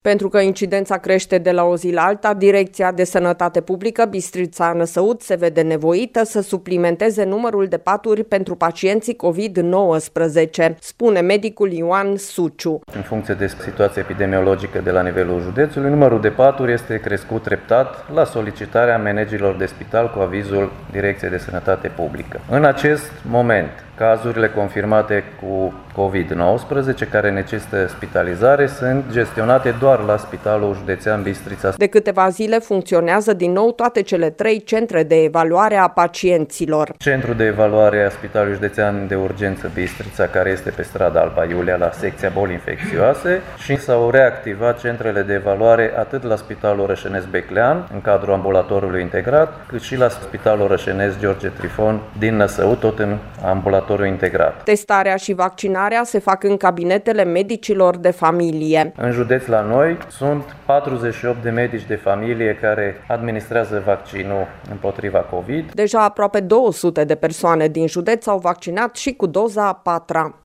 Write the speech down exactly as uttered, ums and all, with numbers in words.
Pentru că incidența crește de la o zi la alta, Direcția de Sănătate Publică Bistrița-Năsăud se vede nevoită să suplimenteze numărul de paturi pentru pacienții covid nouăsprezece, spune medicul Ioan Suciu. În funcție de situația epidemiologică de la nivelul județului, numărul de paturi este crescut treptat la solicitarea managerilor de spital cu avizul Direcției de Sănătate Publică. În acest moment, cazurile confirmate cu covid nouăsprezece care necesită spitalizare sunt gestionate doar la Spitalul Județean Bistrița. De câteva zile funcționează din nou toate cele trei centre de evaluare a pacienților. Centrul de evaluare a Spitalului Județean de Urgență Bistrița, care este pe strada Alba Iulia, la secția boli infecțioase, și s-au reactivat centrele de evaluare atât la Spitalul Orășenesc Beclean, în cadrul ambulatorului integrat, cât și la Spitalul Orășenesc George Trifon din Năsăud, tot în ambulatorul integrat. Testarea și vaccinarea se fac în cabinetele medicilor de familie. În județ la noi sunt patruzeci și opt de medici de familie care administrează vaccinul împotriva COVID. Deja aproape două sute de persoane din județ au vaccinat și cu doza a patra.